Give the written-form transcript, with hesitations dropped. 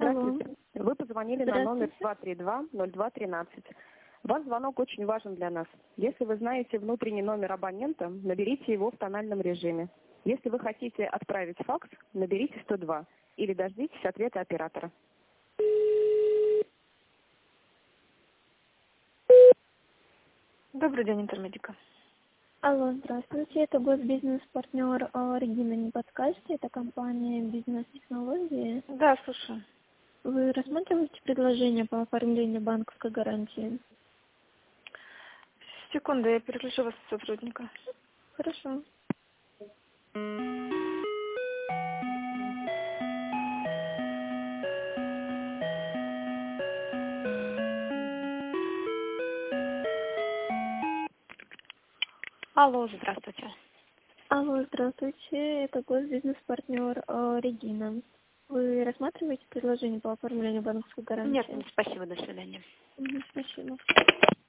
Алло. Здравствуйте. Вы позвонили на номер 232-0213. Ваш звонок очень важен для нас. Если вы знаете внутренний номер абонента, наберите его в тональном режиме. Если вы хотите отправить факс, наберите 102 или дождитесь ответа оператора. Добрый день, Интермедика. Алло, здравствуйте. Это госбизнес-партнер Регина. Не подскажете? Это компания «Бизнес-технологии». Да, слушаю. Вы рассматриваете предложение по оформлению банковской гарантии? Секунду, я переключу вас с сотрудника. Хорошо. Алло, здравствуйте. Алло, здравствуйте. Это госбизнес-партнер Регина. Вы рассматриваете предложение по оформлению банковской гарантии? Нет, спасибо, до свидания. Спасибо.